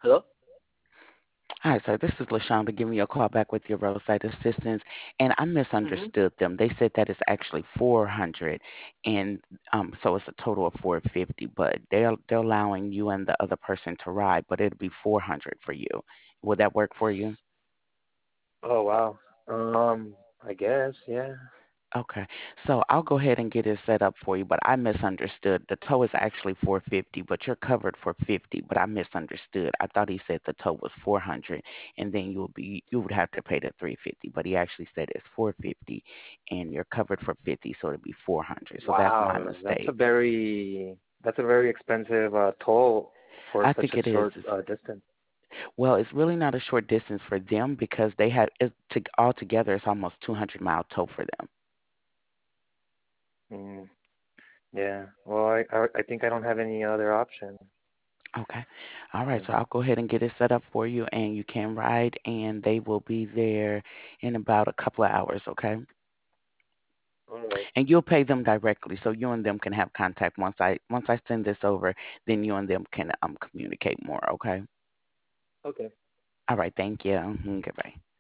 Hello? Hi, sir. This is LaShonda giving you a call back with your roadside assistance, and I Mm-hmm. misunderstood them. They said that it's actually 400, and so it's a total of 450. But they're allowing you and the other person to ride, but it'll be 400 for you. Would that work for you? Oh wow. I guess, yeah. Okay, so I'll go ahead and get it set up for you, but I misunderstood. The tow is actually 450, but you're covered for 50, but I misunderstood. I thought he said the tow was 400 and then you would have to pay the 350, but he actually said it's 450 and you're covered for 50, so it'd be 400. So that's my Wow, mistake. that's a very expensive toll for I such think a it is. short distance. Well, it's really not a short distance for them because they have it to altogether it's almost 200-mile tow for them. Mm, yeah. Well, I think I don't have any other option. Okay. All right. Yeah. So I'll go ahead and get it set up for you and you can ride and they will be there in about a couple of hours, okay? All right. And you'll pay them directly so you and them can have contact once I send this over, then you and them can communicate more, okay? Okay. All right, thank you. Goodbye.